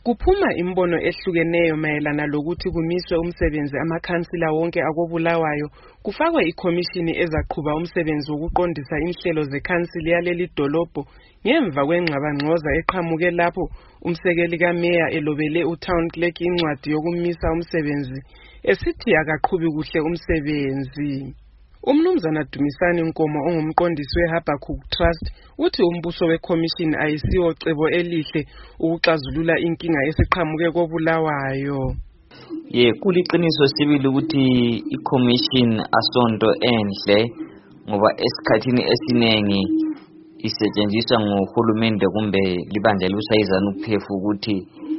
Kuphuma imbono ehlukeneyo mayelana lokuthi kumiswe umsebenzi amakhansila wonke akobulawayo, kufakwe ikhomishini ezaqhuba umsebenzi wokuqondisa inhlelo zekhansili yaleli dolobho ngemva kwengxabangxoza eqhamuke lapho umsekeli kameya elobele uTown Clerk incwadi yokumisa umsebenzi esithi akaqhubi kuhle umsebenzi. Umnumzana Dumisani Nkomo ongumqondisi weHabakkuk Trust uthi umbuso wekhomishini ayisiwo cebo elihle ukuxazulula inkinga esiqhamuke kobulawayo. Kuliqiniso sibili ukuthi ikhomishini asonto enhle ngoba esikhathini esiningi isetshenziswa ngohulumende kumbe libandla elusayizana ukuphefu ukuthi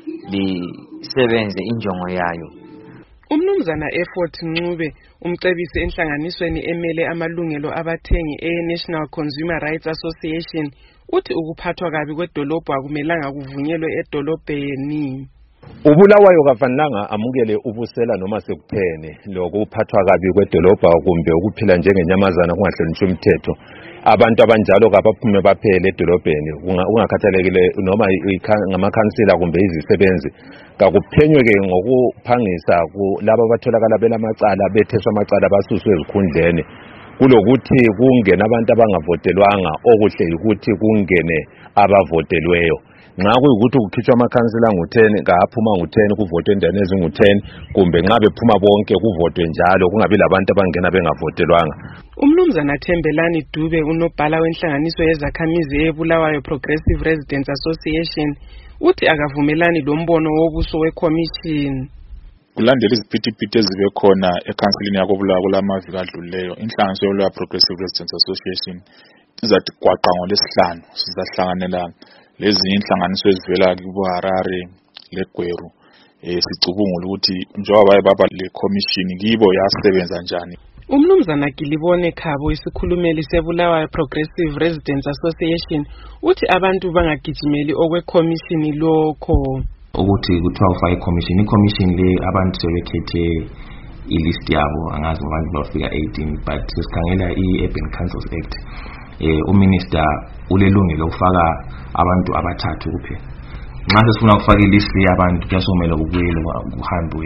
lisebenze injongo yayo. Umnumzana Effort Ncube umcebisi enhlanganisweni emele amalungelo abathengi e-National Consumer Rights Association uthi ukuphathwa kabi kwedolobho akumelanga kuvunyelwe edolobheni. Ubulawayo kafanelanga amukele ubusela noma sekuphene lokuphathwa kabi kwedolobha kumbe ukuphila njengenyamazana kungahlonitshwa umthetho. Abantu abanjalo kabaphume baphele edolobheni ungakhathalekile noma ngamakhansila kumbe izisebenzi kakuphenywe ngokuphangisa kulabo abatholakala belamacala betheswa amacala basuswe ezikhundleni kulokuthi kungene abantu abangavotelwanga okuhle ukuthi kungene abavotelweyo. Nxa kuyikuthi kukhitshwa amakhansila ngu10 kaphuma ngu10 kuvotwe endaweni ezingu10 kumbe nxa bephuma bonke kuvotwe njalo kungabi labantu abangena bengavotelwanga. Umnumzana Thembelani Dube unobhala wenhlanganiso yezakhamizi eBulawayo Progressive Residents Association uthi akavumelani lombono wobuso wekhomishini. Kulandela iziphithiphithi ezibe khona ekhansilini yakobulawayo kulamaviki adluleyo, inhlanganiso yeBulawayo Progressive Residents Association izathi gwaqa ngoLwesihlanu sizahlanganela lezi inhlanganiso ezivela kuHarare leGweru sicubungula ukuthi njengoba baba le commission kibo yasebenza njani. Umnumzana Gilibone Khabo isikhulumeli seBulawayo Progressive Residents Association uthi abantu bangagijimeli okwekhomishini lokho ukuthi kuthiwa ufake ikhomishini le abantu sebekhethe ilist yabo angazi abantu bafika 18 but sikhangela i-Urban Councils Act uminister ulelungelo ukufaka abantu abathathu kuphela. Nxa sifuna ukufaka ilist yabantu kuyasomela ukuyela kuhambe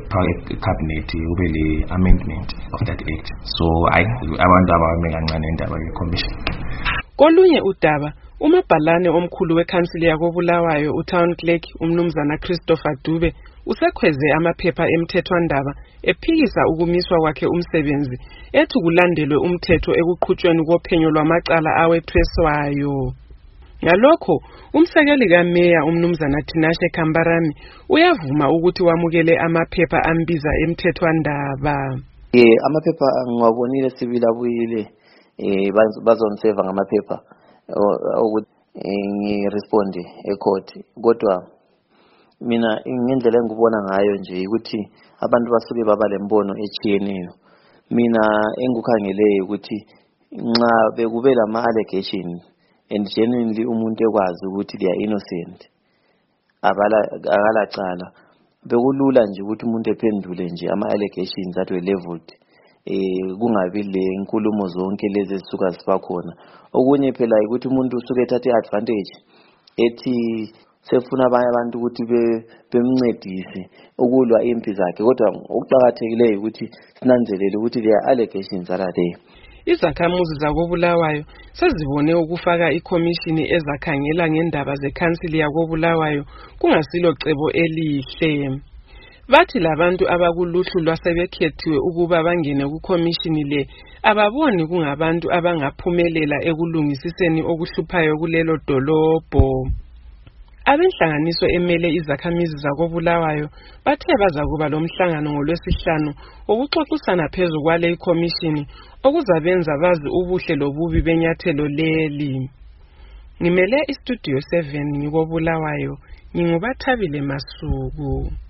ecabinet kube le amendment of that act. So abantu abame kancane indaba ye-commission. Kolunye udaba umabhalane omkhulu wekhansili yakobulawayo uTown Clerk umnumzana Christopher Dube usekhweze amaphepha emthethwandaba ephikisa ukumiswa kwakhe umsebenzi ethi kulandelwe umthetho ekuqhutshweni kophenyo lwamacala awethweswayo. Ngalokho umsekeli kameya umnumzana Tinashe Kambarami uyavuma ukuthi wamukele amaphepha ambiza emthethwandaba. Amaphepha ngiwabonile sibili abuyile bazonseva ngamaphepha ukuthi ngiresponde ecourt kodwa mina ngendlela engibona ngayo nje ukuthi abantu basuke baba lembono echiyeneyo. Mina engikukhangeleyo ukuthi nxa bekube lama allegation and genuinely umuntu ekwazi ukuthi they are innocent akalacala bekulula nje ukuthi umuntu ephendule nje ama allegations that were leveled kungabi le inkulumo zonke lezi ezisuka sibakhona. Okunye phela ukuthi umuntu usuke ethathe advantage ethi sefuna abanye abantu ukuthi bemncedise ukulwa impi zakhe kodwa okuqhakathekileyo ukuthi sinanzelele ukuthi there are allegations are there. Izakhamuzi zakobulawayo sezibone ukufaka ikhomishini ezakhangela ngendaba zekhansili yakobulawayo kungasilo cebo elihle. Bathi labantu abakuluhlu lwasebekhethiwe ukuba bangene kukhomishini le ababoni kungabantu abangaphumelela ekulungisiseni okuhluphayo kulelo dolobho. Abenhlanganiso emele izakhamizi zakobulawayo bathe bazakuba lomhlangano ngoLwesihlanu okuxoxisana phezulu kwale ikhomishini okuzabenza bazi ubuhle lobubi benyathelo leli. Ngimele istudio 7 ngikobulawayo, nginguBathabile Masuku.